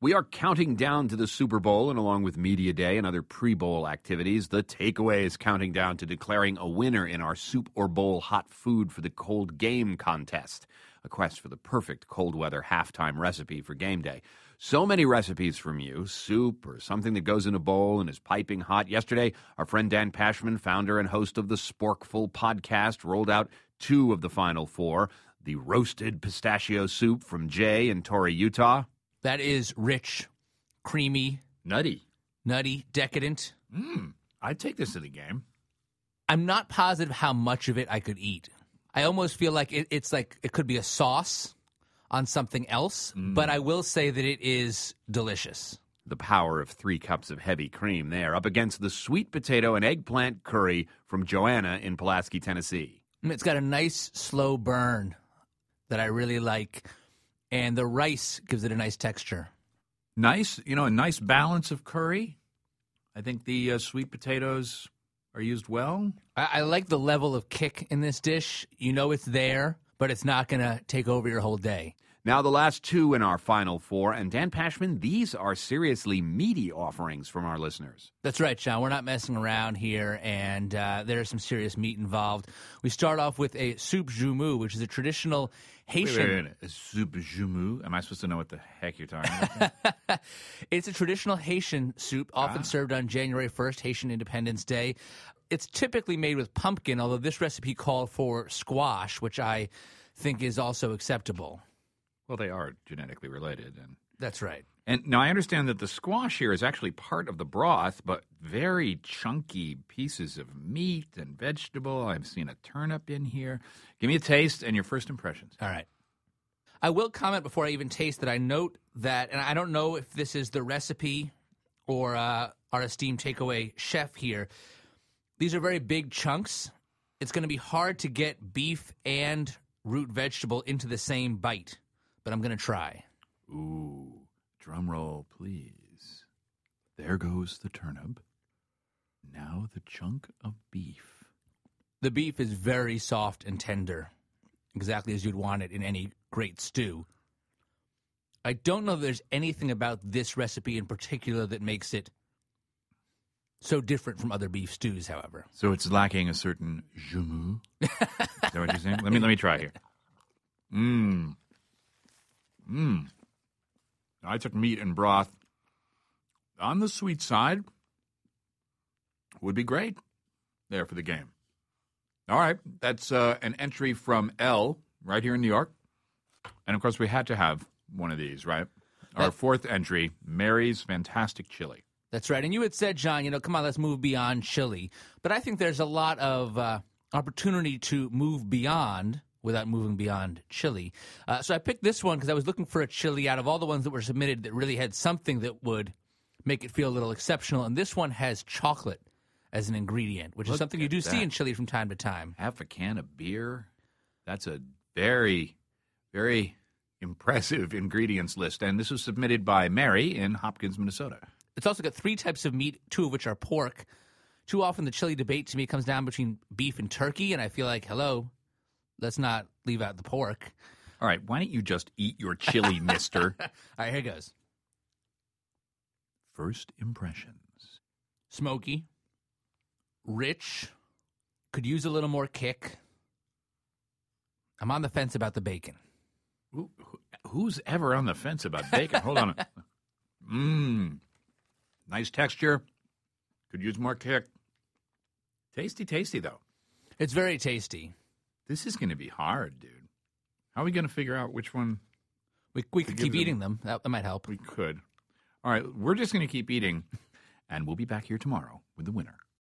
We are counting down to the Super Bowl, and along with Media Day and other pre-bowl activities, the Takeaway is counting down to declaring a winner in our Soup or Bowl Hot Food for the Cold Game contest, a quest for the perfect cold weather halftime recipe for game day. So many recipes from you, soup or something that goes in a bowl and is piping hot. Yesterday, our friend Dan Pashman, founder and host of the Sporkful podcast, rolled out 2 of the final 4. The roasted pistachio soup from Jay in Torrey, Utah. That is rich, creamy, Nutty, decadent. I'd take this to the game. I'm not positive how much of it I could eat. I almost feel like it's like it could be a sauce on something else, but I will say that it is delicious. The power of 3 cups of heavy cream there, up against the sweet potato and eggplant curry from Joanna in Pulaski, Tennessee. It's got a nice slow burn that I really like, and the rice gives it a nice texture. Nice, a nice balance of curry. I think the sweet potatoes are used well. I like the level of kick in this dish. You know it's there, but it's not going to take over your whole day. Now the last 2 in our final 4, and Dan Pashman, these are seriously meaty offerings from our listeners. That's right, Sean. We're not messing around here, and there's some serious meat involved. We start off with a soup joumou, which is a traditional Haitian... Wait. A soup joumou? Am I supposed to know what the heck you're talking about? It's a traditional Haitian soup, often served on January 1st, Haitian Independence Day. It's typically made with pumpkin, although this recipe called for squash, which I think is also acceptable. Well, they are genetically related. That's right. And now I understand that the squash here is actually part of the broth, but very chunky pieces of meat and vegetable. I've seen a turnip in here. Give me a taste and your first impressions. All right. I will comment before I even taste that I note that, and I don't know if this is the recipe or our esteemed takeaway chef here, these are very big chunks. It's going to be hard to get beef and root vegetable into the same bite, but I'm going to try. Ooh, drum roll, please. There goes the turnip. Now the chunk of beef. The beef is very soft and tender, exactly as you'd want it in any great stew. I don't know if there's anything about this recipe in particular that makes it so different from other beef stews, however. So it's lacking a certain joumou? Is that what you're saying? Let me try here. I took meat and broth. On the sweet side, would be great there for the game. All right, that's an entry from Elle right here in New York. And, of course, we had to have one of these, right? Our 4th entry, Mary's Fantastic Chili. That's right. And you had said, John, come on, let's move beyond chili. But I think there's a lot of opportunity to move beyond without moving beyond chili. So I picked this one because I was looking for a chili out of all the ones that were submitted that really had something that would make it feel a little exceptional. And this one has chocolate as an ingredient, which is something you do see in chili from time to time. Half a can of beer. That's a very, very impressive ingredients list. And this was submitted by Mary in Hopkins, Minnesota. It's also got 3 types of meat, 2 of which are pork. Too often the chili debate to me comes down between beef and turkey, and I feel like, hello, let's not leave out the pork. All right, why don't you just eat your chili, mister? All right, here goes. First impressions. Smoky. Rich. Could use a little more kick. I'm on the fence about the bacon. Who's ever on the fence about bacon? Hold on. Nice texture. Could use more kick. Tasty, though. It's very tasty. This is going to be hard, dude. How are we going to figure out which one? We could keep eating them. That might help. We could. All right, we're just going to keep eating, and we'll be back here tomorrow with the winner.